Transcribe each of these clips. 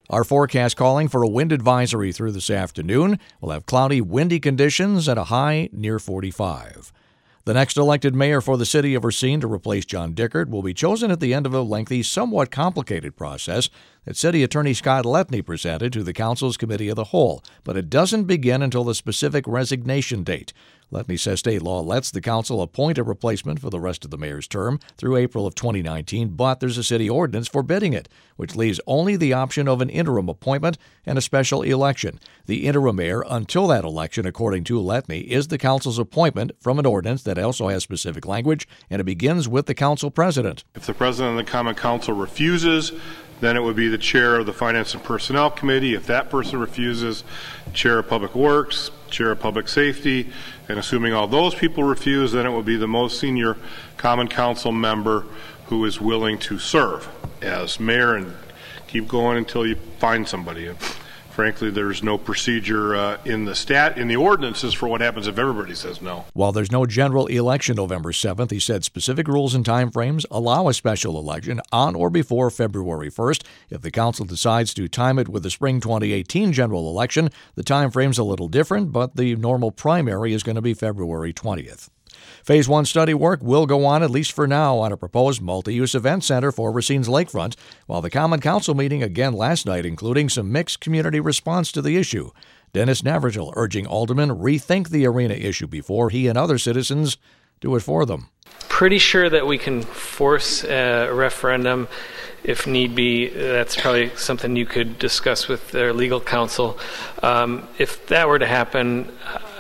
Our forecast calling for a wind advisory through this afternoon. We'll have cloudy, windy conditions at a high near 45. The next elected mayor for the city of Racine to replace John Dickert will be chosen at the end of a lengthy, somewhat complicated process that City Attorney Scott Letney presented to the Council's Committee of the Whole, but it doesn't begin until the specific resignation date. Letney says state law lets the council appoint a replacement for the rest of the mayor's term through April of 2019, but there's a city ordinance forbidding it, which leaves only the option of an interim appointment and a special election. The interim mayor, until that election, according to Letney, is the council's appointment from an ordinance that also has specific language, and it begins with the council president. If the president of the common council refuses, then it would be the chair of the Finance and Personnel Committee. If that person refuses, chair of Public Works, chair of Public Safety, and assuming all those people refuse, then it would be the most senior common council member who is willing to serve as mayor and keep going until you find somebody. And frankly, there's no procedure in the ordinances for what happens if everybody says no. While there's no general election November 7th, he said specific rules and timeframes allow a special election on or before February 1st. If the council decides to time it with the spring 2018 general election, the timeframe's a little different, but the normal primary is going to be February 20th. Phase 1 study work will go on, at least for now, on a proposed multi-use event center for Racine's lakefront, while the Common Council meeting again last night, including some mixed community response to the issue. Dennis Navratil urging aldermen rethink the arena issue before he and other citizens do it for them. Pretty sure that we can force a referendum if need be. That's probably something you could discuss with their legal counsel. If that were to happen,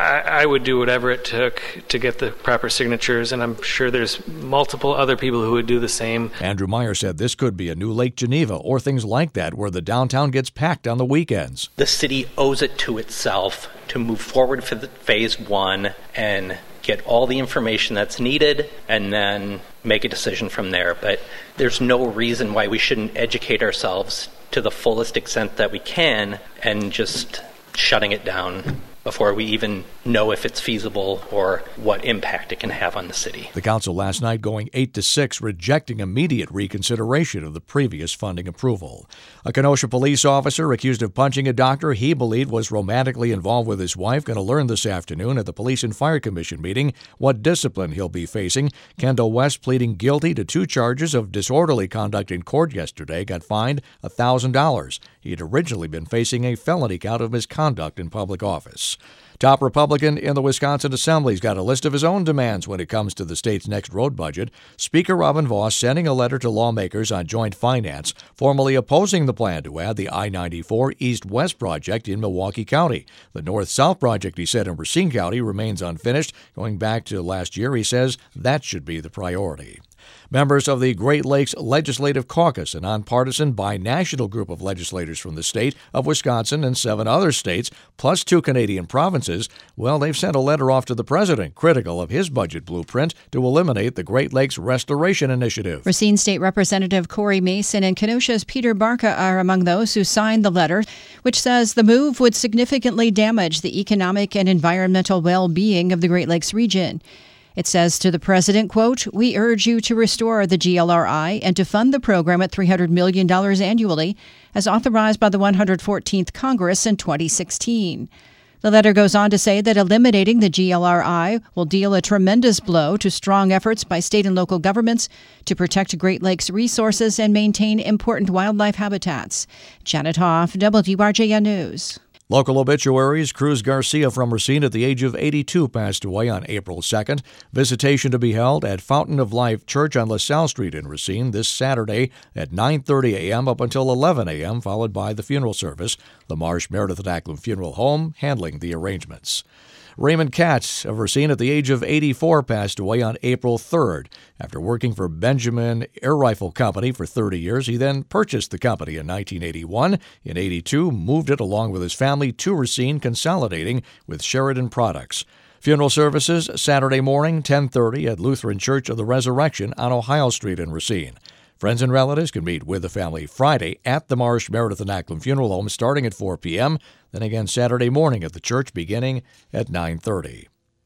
I would do whatever it took to get the proper signatures, and I'm sure there's multiple other people who would do the same. Andrew Meyer said this could be a new Lake Geneva or things like that where the downtown gets packed on the weekends. The city owes it to itself to move forward for the phase 1 and get all the information that's needed and then make a decision from there. But there's no reason why we shouldn't educate ourselves to the fullest extent that we can and just shutting it down before we even know if it's feasible or what impact it can have on the city. The council last night going 8-6, rejecting immediate reconsideration of the previous funding approval. A Kenosha police officer accused of punching a doctor he believed was romantically involved with his wife going to learn this afternoon at the Police and Fire Commission meeting what discipline he'll be facing. Kendall West, pleading guilty to 2 charges of disorderly conduct in court yesterday, got fined $1,000. He had originally been facing a felony count of misconduct in public office. Top Republican in the Wisconsin Assembly's got a list of his own demands when it comes to the state's next road budget. Speaker Robin Vos sending a letter to lawmakers on joint finance, formally opposing the plan to add the I-94 East-West project in Milwaukee County. The North-South project, he said, in Racine County remains unfinished. Going back to last year, he says that should be the priority. Members of the Great Lakes Legislative Caucus, a nonpartisan binational group of legislators from the state of Wisconsin and 7 other states, plus 2 Canadian provinces, well, they've sent a letter off to the president critical of his budget blueprint to eliminate the Great Lakes Restoration Initiative. Racine State Representative Corey Mason and Kenosha's Peter Barca are among those who signed the letter, which says the move would significantly damage the economic and environmental well-being of the Great Lakes region. It says to the president, quote, "We urge you to restore the GLRI and to fund the program at $300 million annually, as authorized by the 114th Congress in 2016. The letter goes on to say that eliminating the GLRI will deal a tremendous blow to strong efforts by state and local governments to protect Great Lakes resources and maintain important wildlife habitats. Janet Hoff, WRJN News. Local obituaries. Cruz Garcia from Racine at the age of 82 passed away on April 2nd. Visitation to be held at Fountain of Life Church on LaSalle Street in Racine this Saturday at 9:30 a.m. up until 11 a.m., followed by the funeral service. The Marsh Meredith and Acklam Funeral Home handling the arrangements. Raymond Katz of Racine at the age of 84 passed away on April 3rd. After working for Benjamin Air Rifle Company for 30 years, he then purchased the company in 1981. In 82, moved it along with his family to Racine, consolidating with Sheridan Products. Funeral services Saturday morning, 10:30 at Lutheran Church of the Resurrection on Ohio Street in Racine. Friends and relatives can meet with the family Friday at the Marsh Meredith and Acklam Funeral Home starting at 4 p.m., then again Saturday morning at the church beginning at 9:30.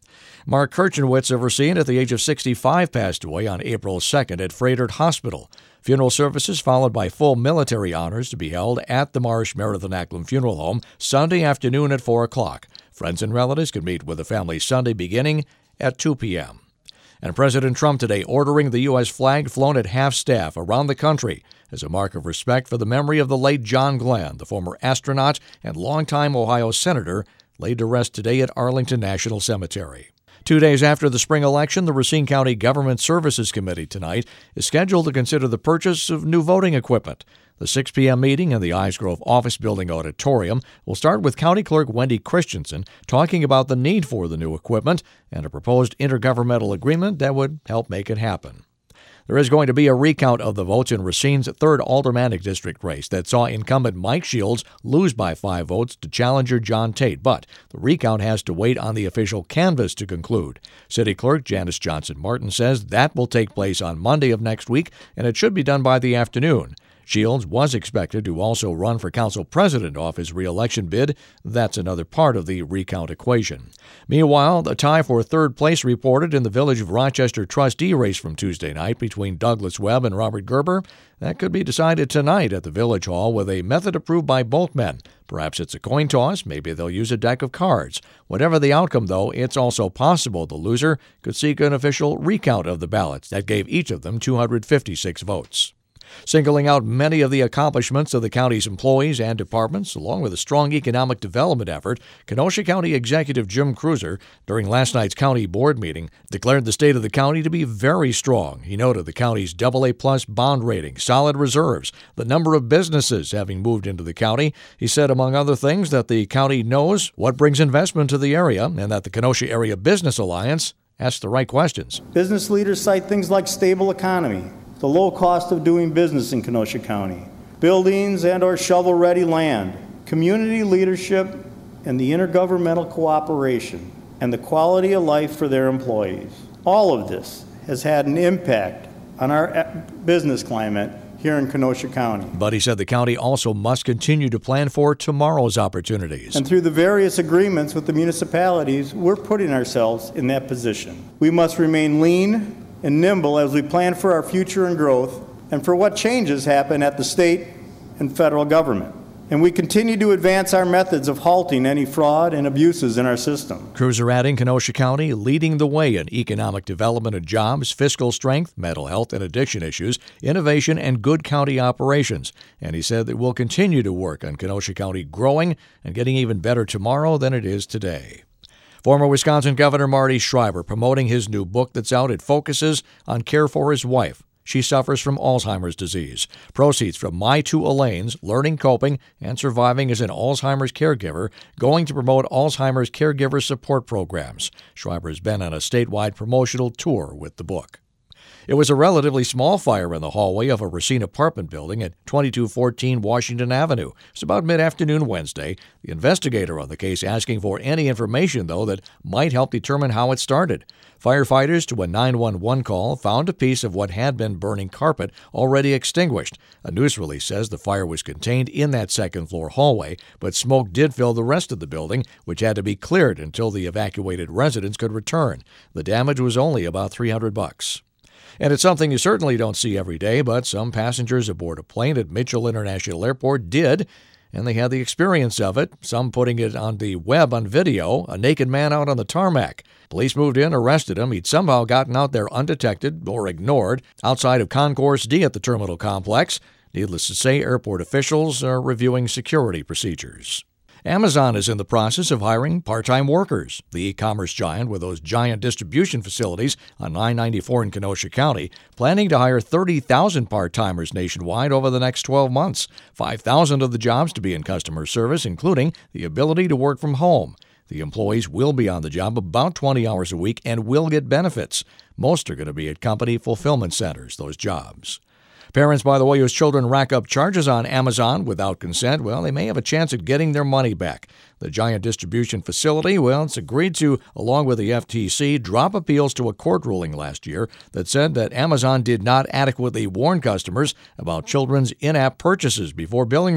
Mark Kirchenwitz of Racine, at the age of 65, passed away on April 2nd at Froedtert Hospital. Funeral services followed by full military honors to be held at the Marsh Meredith Acklam Funeral Home Sunday afternoon at 4 o'clock. Friends and relatives could meet with the family Sunday beginning at 2 p.m. And President Trump today ordering the U.S. flag flown at half-staff around the country as a mark of respect for the memory of the late John Glenn, the former astronaut and longtime Ohio senator, laid to rest today at Arlington National Cemetery. 2 days after the spring election, the Racine County Government Services Committee tonight is scheduled to consider the purchase of new voting equipment. The 6 p.m. meeting in the Eisgrove Office Building Auditorium will start with County Clerk Wendy Christensen talking about the need for the new equipment and a proposed intergovernmental agreement that would help make it happen. There is going to be a recount of the votes in Racine's 3rd Aldermanic District race that saw incumbent Mike Shields lose by 5 votes to challenger John Tate, but the recount has to wait on the official canvass to conclude. City Clerk Janice Johnson Martin says that will take place on Monday of next week, and it should be done by the afternoon. Shields was expected to also run for council president off his re-election bid. That's another part of the recount equation. Meanwhile, the tie for 3rd place reported in the Village of Rochester trustee race from Tuesday night between Douglas Webb and Robert Gerber. That could be decided tonight at the Village Hall with a method approved by both men. Perhaps it's a coin toss. Maybe they'll use a deck of cards. Whatever the outcome, though, it's also possible the loser could seek an official recount of the ballots that gave each of them 256 votes. Singling out many of the accomplishments of the county's employees and departments, along with a strong economic development effort, Kenosha County Executive Jim Cruiser, during last night's county board meeting, declared the state of the county to be very strong. He noted the county's AA+ bond rating, solid reserves, the number of businesses having moved into the county. He said, among other things, that the county knows what brings investment to the area and that the Kenosha Area Business Alliance asks the right questions. Business leaders cite things like stable economy, the low cost of doing business in Kenosha County, buildings and or shovel-ready land, community leadership, and the intergovernmental cooperation, and the quality of life for their employees. All of this has had an impact on our business climate here in Kenosha County. But he said the county also must continue to plan for tomorrow's opportunities. And through the various agreements with the municipalities, we're putting ourselves in that position. We must remain lean and nimble as we plan for our future and growth and for what changes happen at the state and federal government. And we continue to advance our methods of halting any fraud and abuses in our system. Cruiser adding Kenosha County leading the way in economic development and jobs, fiscal strength, mental health and addiction issues, innovation, and good county operations. And he said that we'll continue to work on Kenosha County growing and getting even better tomorrow than it is today. Former Wisconsin Governor Marty Schreiber promoting his new book that's out. It focuses on care for his wife. She suffers from Alzheimer's disease. Proceeds from My Two Elaines, Learning, Coping, and Surviving as an Alzheimer's Caregiver, going to promote Alzheimer's caregiver support programs. Schreiber has been on a statewide promotional tour with the book. It was a relatively small fire in the hallway of a Racine apartment building at 2214 Washington Avenue. It's about mid-afternoon Wednesday. The investigator on the case asking for any information, though, that might help determine how it started. Firefighters to a 911 call found a piece of what had been burning carpet already extinguished. A news release says the fire was contained in that second-floor hallway, but smoke did fill the rest of the building, which had to be cleared until the evacuated residents could return. The damage was only about $300. And it's something you certainly don't see every day, but some passengers aboard a plane at Mitchell International Airport did, and they had the experience of it, some putting it on the web on video, a naked man out on the tarmac. Police moved in, arrested him. He'd somehow gotten out there undetected or ignored outside of Concourse D at the terminal complex. Needless to say, airport officials are reviewing security procedures. Amazon is in the process of hiring part-time workers. The e-commerce giant with those giant distribution facilities on I-94 in Kenosha County, planning to hire 30,000 part-timers nationwide over the next 12 months. 5,000 of the jobs to be in customer service, including the ability to work from home. The employees will be on the job about 20 hours a week and will get benefits. Most are going to be at company fulfillment centers, those jobs. Parents, by the way, whose children rack up charges on Amazon without consent, well, they may have a chance at getting their money back. The giant distribution facility, well, it's agreed to, along with the FTC, drop appeals to a court ruling last year that said that Amazon did not adequately warn customers about children's in-app purchases before billing them.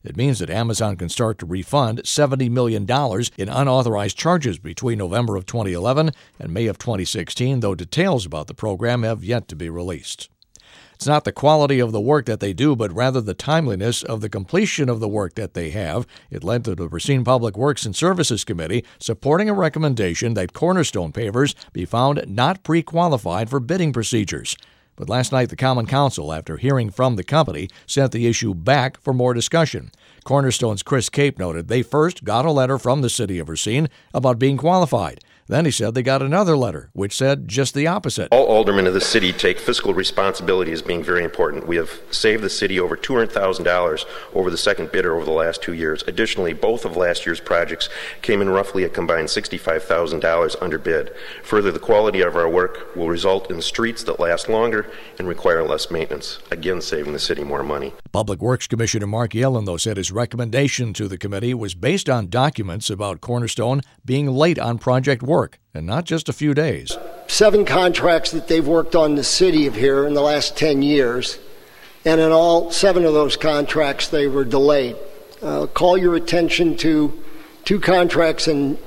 It means that Amazon can start to refund $70 million in unauthorized charges between November of 2011 and May of 2016, though details about the program have yet to be released. It's not the quality of the work that they do, but rather the timeliness of the completion of the work that they have. It led to the Racine Public Works and Services Committee supporting a recommendation that Cornerstone Pavers be found not pre-qualified for bidding procedures. But last night, the Common Council, after hearing from the company, sent the issue back for more discussion. Cornerstone's Chris Cape noted they first got a letter from the city of Racine about being qualified. Then he said they got another letter, which said just the opposite. All aldermen of the city take fiscal responsibility as being very important. We have saved the city over $200,000 over the second bidder over the last 2 years. Additionally, both of last year's projects came in roughly a combined $65,000 under bid. Further, the quality of our work will result in streets that last longer and require less maintenance, again saving the city more money. Public Works Commissioner Mark Yellen, though, said his recommendation to the committee was based on documents about Cornerstone being late on project work, and not just a few days. 7 contracts that they've worked on the city of here in the last 10 years, and in all 7 of those contracts they were delayed. Call your attention to 2 contracts in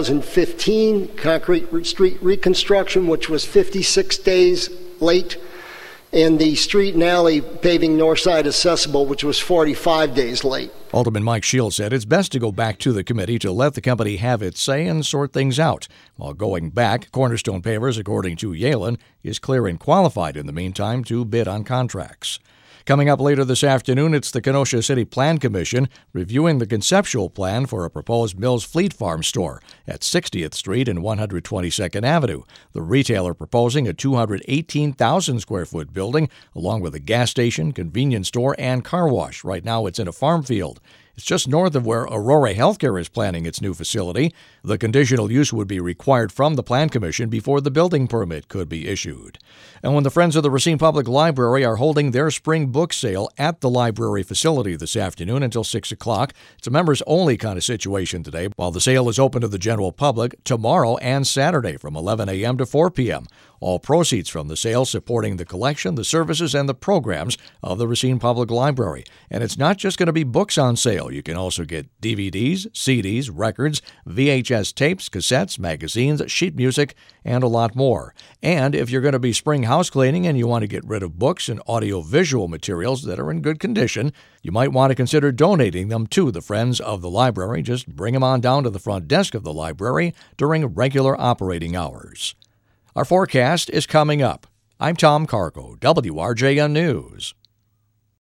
2015, concrete street reconstruction, which was 56 days late, and the street and alley paving north side accessible, which was 45 days late. Alderman Mike Shields said it's best to go back to the committee to let the company have its say and sort things out. While going back, Cornerstone Pavers, according to Yellen, is clear and qualified in the meantime to bid on contracts. Coming up later this afternoon, it's the Kenosha City Plan Commission reviewing the conceptual plan for a proposed Mills Fleet Farm store at 60th Street and 122nd Avenue. The retailer proposing a 218,000 square foot building along with a gas station, convenience store, and car wash. Right now it's in a farm field. It's just north of where Aurora Healthcare is planning its new facility. The conditional use would be required from the Plan Commission before the building permit could be issued. And when the Friends of the Racine Public Library are holding their spring book sale at the library facility this afternoon until 6 o'clock, it's a members-only kind of situation today, while the sale is open to the general public tomorrow and Saturday from 11 a.m. to 4 p.m. All proceeds from the sale supporting the collection, the services, and the programs of the Racine Public Library. And it's not just going to be books on sale. You can also get DVDs, CDs, records, VHS tapes, cassettes, magazines, sheet music, and a lot more. And if you're going to be spring house cleaning and you want to get rid of books and audio-visual materials that are in good condition, you might want to consider donating them to the Friends of the Library. Just bring them on down to the front desk of the library during regular operating hours. Our forecast is coming up. I'm Tom Cargo, WRJN News.